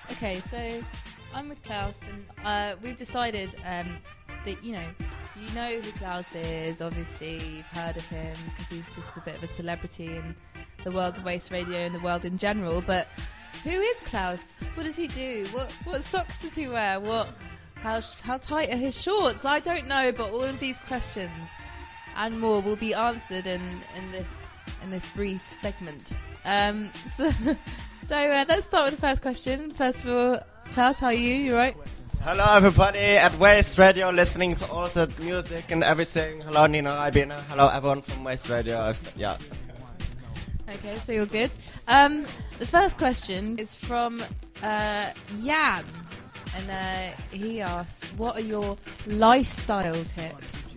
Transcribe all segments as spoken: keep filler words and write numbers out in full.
Okay, so I'm with Klaus, and uh, we've decided um, that, you know, you know who Klaus is, obviously, you've heard of him, because he's just a bit of a celebrity in the world of Waste Radio and the world in general, but who is Klaus? What does he do? What what socks does he wear? What how sh- how tight are his shorts? I don't know, but all of these questions and more will be answered in, in this in this brief segment. Um, so so uh, let's start with the first question. First of all, Klaus, how are you? You right? Hello everybody at Waste Radio, listening to all the music and everything. Hello Nina, Ibina. Hello everyone from Waste Radio. I've, yeah. Okay, so you're good. Um, the first question is from uh, Jan, and uh, he asks, "What are your lifestyle tips?"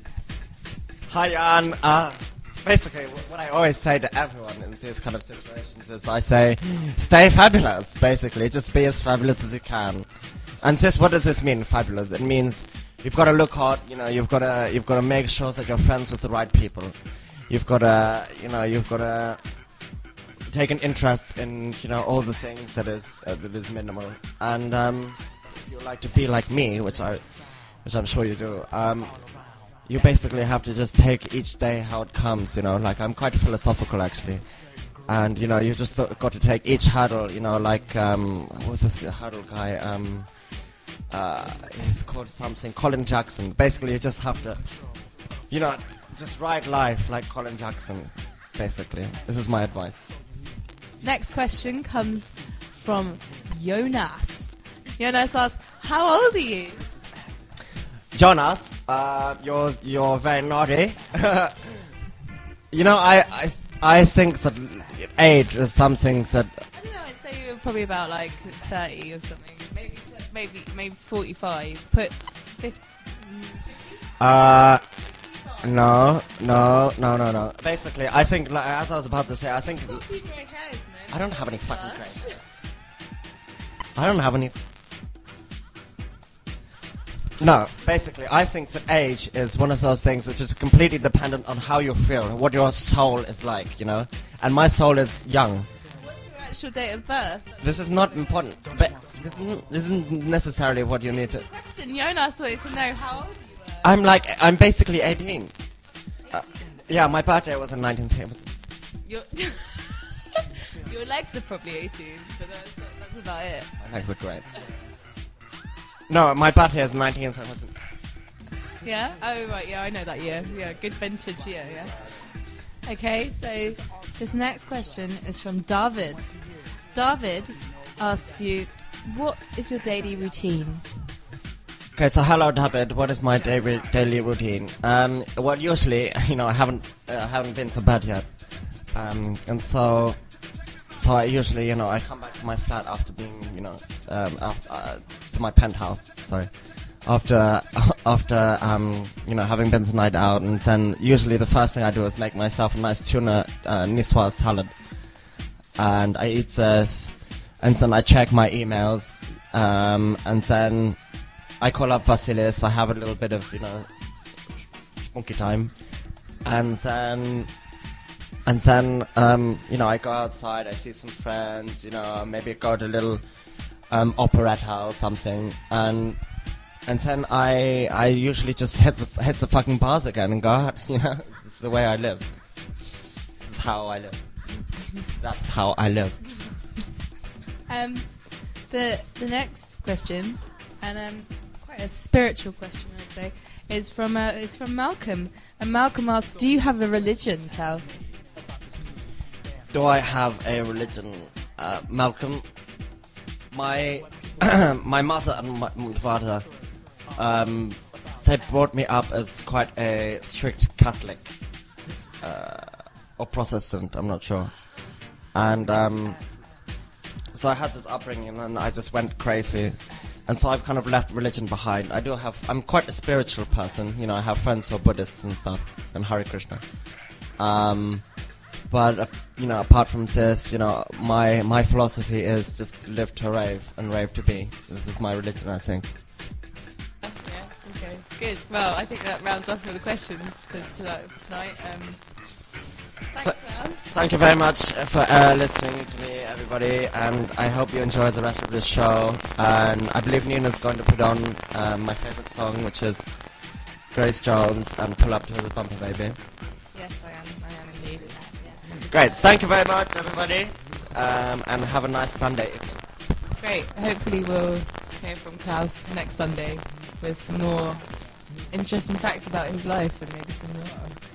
Hi Jan. Uh, basically, wh- what I always say to everyone in these kind of situations is I say, stay fabulous. Basically, just be as fabulous as you can. And this, what does this mean, fabulous? It means you've got to look hot. You know, you've got to you've got to make sure that you're friends with the right people. You've got to, you know, you've got to take an interest in, you know, all the things that is uh, that is minimal. And um, if you like to be like me, which I, which I'm sure you do, um, you basically have to just take each day how it comes. You know, like I'm quite philosophical actually, and you know, you just th- got to take each hurdle. You know, like um, what was this hurdle guy? Um, uh, he's called something. Colin Jackson. Basically, you just have to, you know, just ride life like Colin Jackson, basically. This is my advice. Next question comes from Jonas. Jonas asks, "How old are you?" Jonas, uh, you're you're very naughty. You know, I, I, I think that age is something that... I don't know. I'd say you're probably about like thirty or something. Maybe maybe maybe forty-five. Put fifty. Uh, no, no, no, no, no. Basically, I think, like, as I was about to say, I think... Grey hairs, man. I don't have any fucking grey. I don't have any... No, basically, I think that age is one of those things which is completely dependent on how you feel, what your soul is like, you know? And my soul is young. What's your actual date of birth? This is not important, but this isn't, this isn't necessarily what you need to... Question. Jonas wanted to know how old you were. I'm like, I'm basically eighteen. Uh, yeah, my birthday was in nineteen seventy. Your, your legs are probably eighteen, but that's, that's about it. My legs are great. No, my birthday is nineteen seventy. Yeah? Oh, right, yeah, I know that year. Yeah, good vintage year, yeah. Okay, so this next question is from David. David asks you, what is your daily routine? Okay, so hello, David. What is my daily daily routine? Um, well, usually, you know, I haven't uh, haven't been to bed yet, um, and so so I usually, you know, I come back to my flat after being, you know, um, after uh, to my penthouse. Sorry, after after um, you know, having been the night out, and then usually the first thing I do is make myself a nice tuna uh, niswa salad, and I eat this, and then I check my emails, um, and then I call up Vasilis, I have a little bit of, you know, spunky time, and then, and then, um, you know, I go outside, I see some friends, you know, maybe go to a little um, operetta or something, and and then I I usually just hit the, hit the fucking bars again and go out, you know, this is the way I live. This is how I live. That's how I live. Um, the the next question, and um, quite a spiritual question, I'd say, is from uh, is from Malcolm. And Malcolm asks, "Do you have a religion, Klaus?" Do I have a religion, uh, Malcolm? My my mother and my father, um, they brought me up as quite a strict Catholic uh, or Protestant. I'm not sure, and um, so I had this upbringing, and I just went crazy. And so I've kind of left religion behind. I do have, I'm quite a spiritual person. You know, I have friends who are Buddhists and stuff, and Hare Krishna. Um, but, uh, you know, apart from this, you know, my my philosophy is just live to rave and rave to be. This is my religion, I think. Yeah, okay, good. Well, I think that rounds off all the questions for tonight. For tonight. Um, Thanks, So- Klaus. Thank you very much for uh, listening to me, everybody, and I hope you enjoy the rest of this show. And I believe Nina's going to put on um, my favorite song, which is Grace Jones, and Pull Up to the Bumper Baby. Yes, I am. I am indeed. Great. Thank you very much, everybody, um, and have a nice Sunday. Great. Hopefully we'll hear from Klaus next Sunday with some more interesting facts about his life and maybe some more.